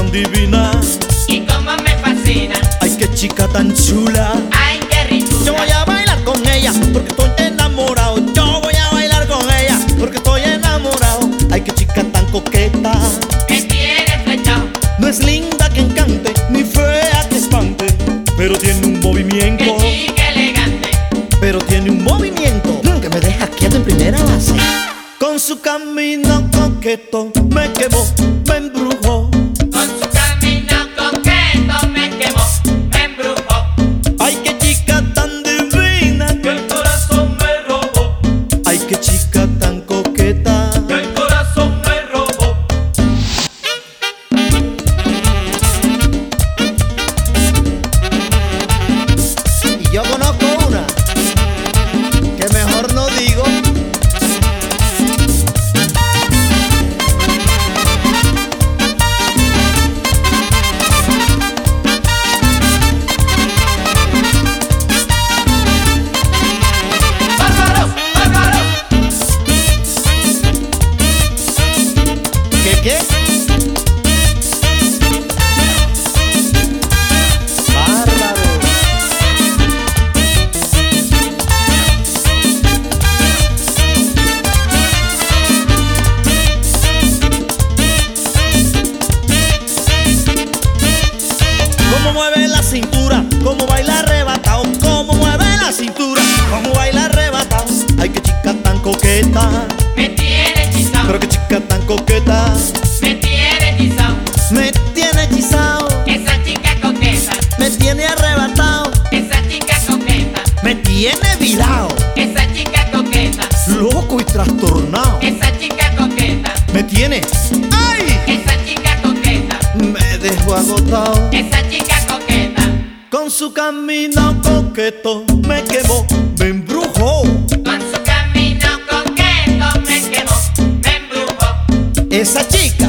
tan divina. Y como me fascina. Ay, qué chica tan chula. Ay, qué rico. Yo voy a bailar con ella porque estoy enamorado. Yo voy a bailar con ella porque estoy enamorado. Ay, qué chica tan coqueta. Me tiene flechado. No es linda que encante, ni fea que espante, pero tiene un movimiento. Qué chica elegante. Pero tiene un movimiento que me deja quieto en primera base. Con su camino coqueto me quemó, me embrujó. Con su camino coqueto me quemó, me embrujó. Ay, qué chica tan divina que el corazón me robó. Ay, qué chica tan coqueta que el corazón me robó. Y yo conozco una que mejor no digo. ¡Bárbaros! ¡Bárbaros! ¿Qué? Bárbaro. Cómo mueve la cintura, cómo baila arrebatado, cómo mueve la cintura, cómo baila arrebatado. Ay, qué chica tan coqueta, Me tiene hechizado. pero qué chica tan coqueta. Me tiene hechizado. Me tiene hechizado, Esa chica coqueta. me tiene arrebatado, Esa chica coqueta. me tiene virado, Esa chica coqueta. loco y trastornado. Esa chica coqueta. Me tiene, ¡ay! Esa chica coqueta. Me dejó agotado. Esa chica coqueta. Con su camino coqueto me quemó, me embrujó. Con su camino coqueto me quemó, me embrujó. Esa chica